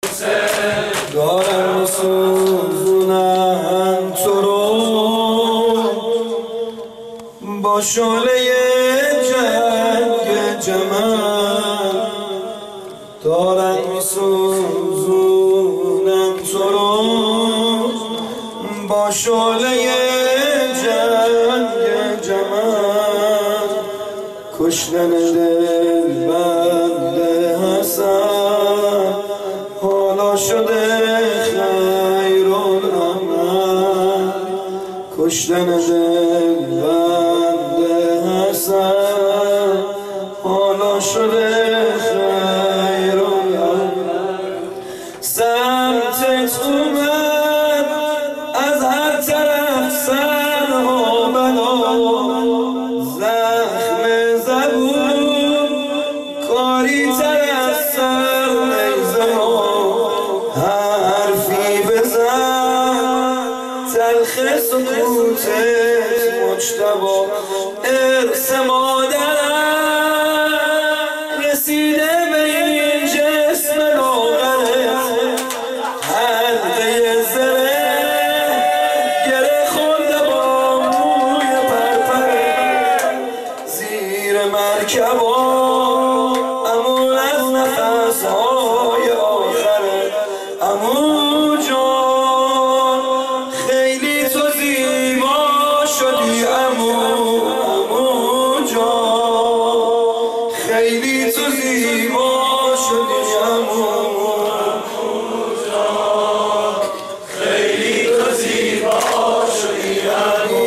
دارم میسوزونم تو رو با شعله جنگ جمل، دارم میسوزونم تو رو با شعله جنگ جمل. کشتن دل بنده حسن حالا شده خیرالعمل. کشتن دل بنده حسن حالا شده خیرالعمل. سمتت اومد از هر طرف سر و بلا، زخم زبون کاری تر از سر نیزه ها. حرفی بزن تلخ سکوتت مجتبی، ارث مادرم رسیده به این جسم لاغرت. حلقه زره گره خورده با موی پرپره، زیر مرکبا امون از نفسهای آخره. عمو جان خیلی تو زیبا شدی، عمو جان خیلی تو زیبا شدی، عمو جان خیلی تو زیبا شدی، عمو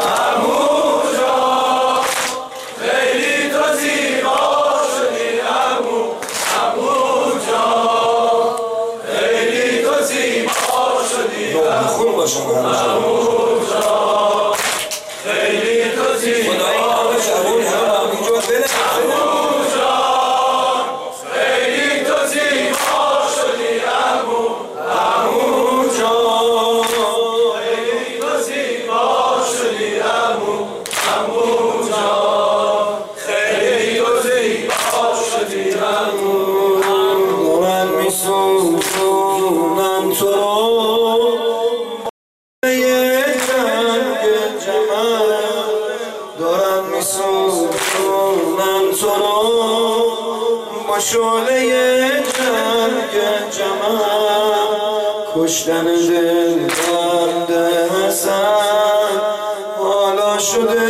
جان خیلی تو زیبا شدی، عمو جان خیلی تو زیبا شدی، عمو جان خیلی تو زیبا شدی، دارم میسوزونم تو رو جنگ جمل، دارم میسوزونم تو رو با شعله جنگ جمل. کشتن دل بنده حسن حالا شده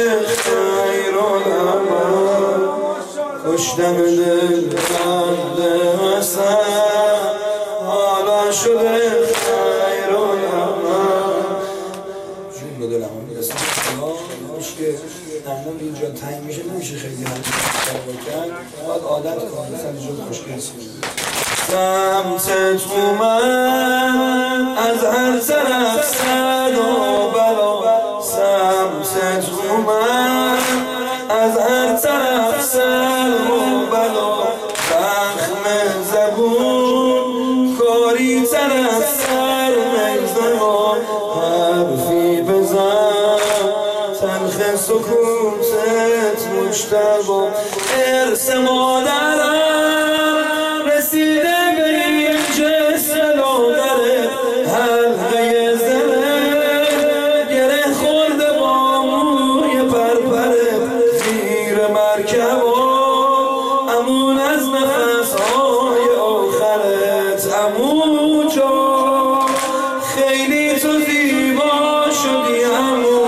خیرالعمل. کشتن دل بنده حسن حالا شده خیرالعمل. جون به دلم هم میرسم که نهنم اینجا تنگ میشه، نمیشه خیلی هم کرد، باید عادت کنم سر جا خوشگل سید. سمتت اومد از هر طرف سر و بلا، سمتت اومد از هر طرف سر و بلا. زخم زبون کاری تر از سر نیزه ها. حرفی بزن تلخ سکوتت مجتبی، ارث مادرم رسیده به این جسم لاغرت. حلقه زره گره خورده با موی پرپره، زیر مرکبا امون از نفسهای آخرت. عمو جان خیلی تو زیبا شدی، عمو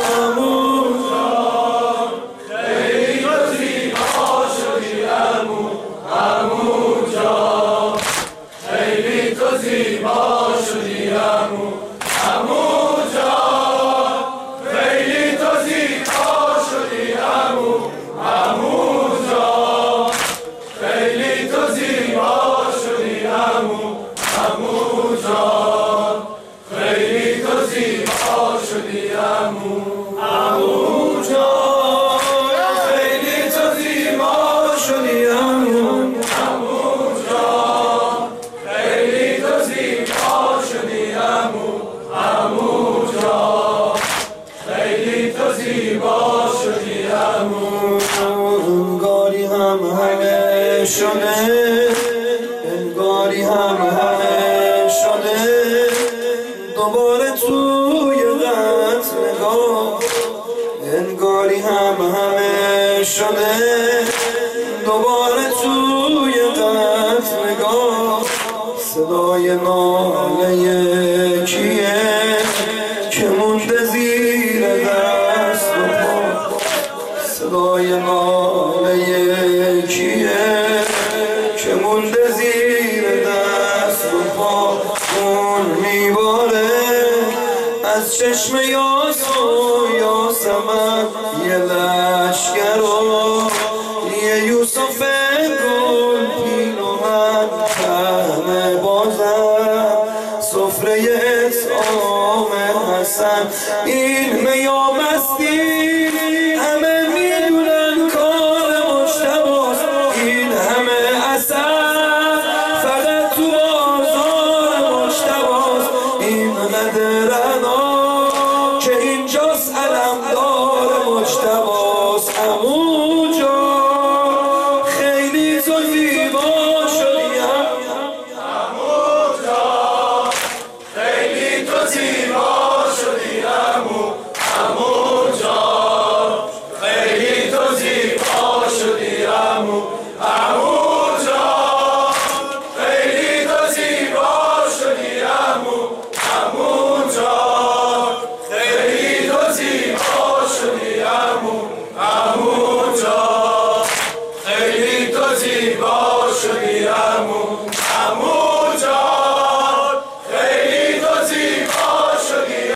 جان خیلی تو زیبا شدی، عمو جان خیلی تو زیبا شدی، عمو جان خیلی تو زیبا شدی، عمو جان خیلی تو زیبا شدی، عمو دوباره توی قتلگاه انگاری همه شده، دوباره توی قتلگاه صدای ناله کیه که مونده زیر دست و پا، صدای ناله کیه که مونده زیر دست و پا. خون میباره از چشم یاسمن یه لشگرو، یه یوسف گل پیراهن همه بازم سفره اطعام حسن. این میامستی